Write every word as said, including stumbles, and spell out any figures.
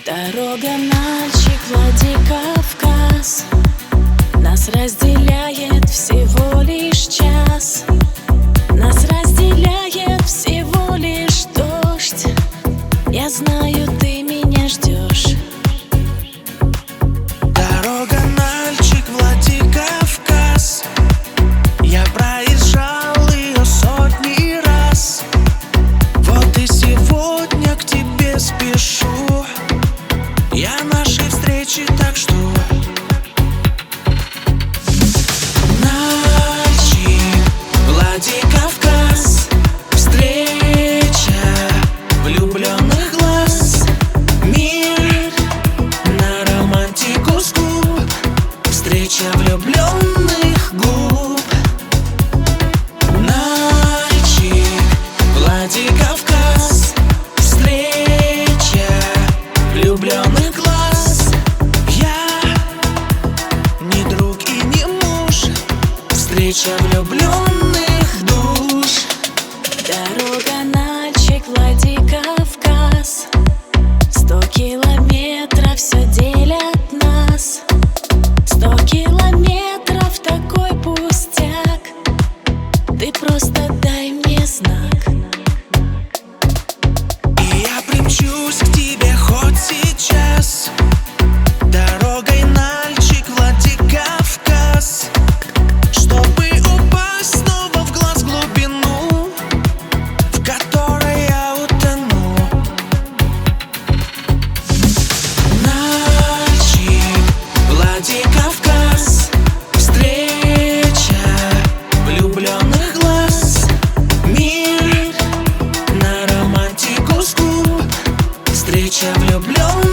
Дорога, Нальчик, Владикавказ. Нас разделяет всего лишь час. Нас разделяет всего лишь дождь. Я знаю, ты меня ждешь. Дорога, Нальчик, Владикавказ. Я проезжал ее сотни раз. Вот и сегодня к тебе спешу. Я нашей встречи так жду. Нальчик, Владикавказ. Встреча влюбленных глаз. Мир на романтику скуп. Встреча влюбленных губ. Нальчик, Владикавказ. Встреча влюбленных глаз. Я не друг и не муж. Встреча влюбленных душ. Дорога, Нальчик, Владикавказ. Сто километров все делят нас. Сто километров такой пустяк. Ты просто дай мне знак. И я примчусь к тебе хоть сейчас. Дорогой, Нальчик, Владикавказ. Чтобы упасть снова в глаз глубину, в которой я утону. Нальчик, Владикавказ. Встреча влюбленных глаз. Мир на романтику скуп. Встреча влюбленных